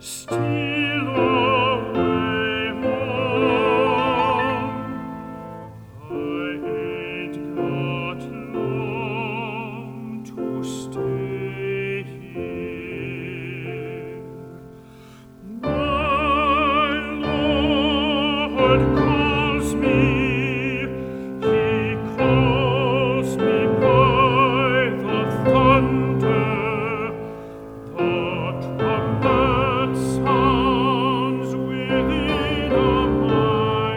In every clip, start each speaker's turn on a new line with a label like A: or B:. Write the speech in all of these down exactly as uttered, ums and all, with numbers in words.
A: Steal away home. I ain't got long to stay here. My Lord calls me, He calls me by the thunder. The trumpet sounds within my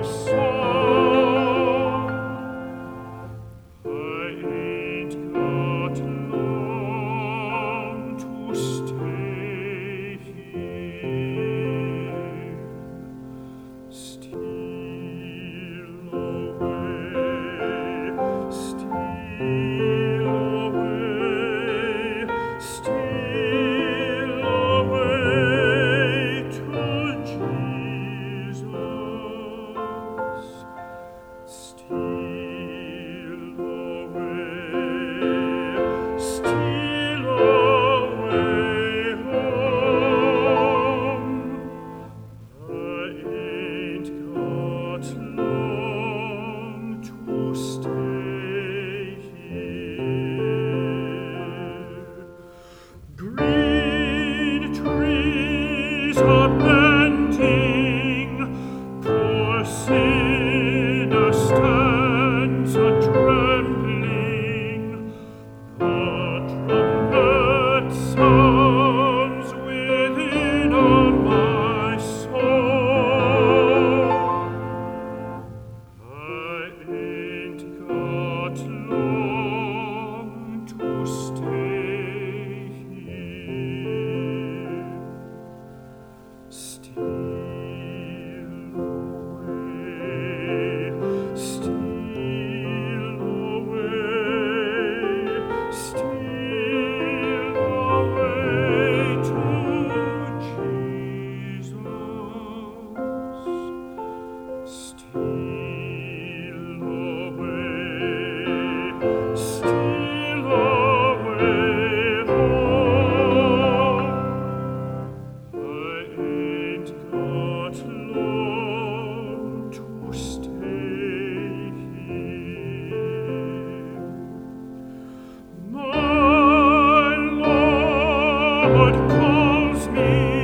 A: soul. I ain't got long to stay here. Steal away, steal away, steal away to Jesus. Steal away, steal away home. I ain't got long to stay here. Green trees are bending, poor sinner stands a-trembling. The trumpet sounds within my soul. I ain't got long to stay here. Steal away, steal away, steal away to Jesus. Steal away, steal away home. I ain't got long to stay here. My Lord calls me,